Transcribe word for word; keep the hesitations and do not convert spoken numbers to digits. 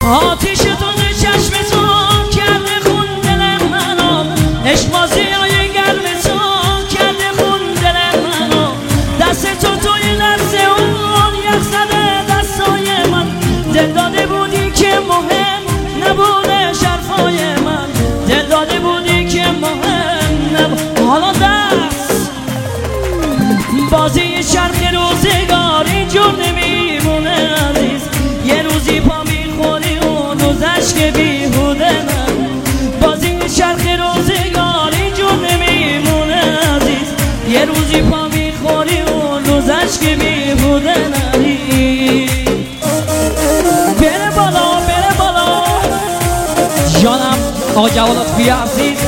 آتیش تو چشم تو کرده خون دل منو، عشق بازی های گرم تو کرده خون دل منو. دست تو توی لحظه اون یک زده دستای من، دل داده بودی که مهم نبوده شرفای من، دل داده بودی که مهم نبوده. حالا دست بازی چرخ روزگار اینجور نمیمونه عزیز، یه روزی پا میخوری اون روز عشق بیهوده من. بازی چرخ روزگار اینجور نمیمونه عزیز، یه روزی پا میخوری اون روز عشق بیهوده نری. بره بالا بره بالا جانم آقا جواد لطفی عزیز.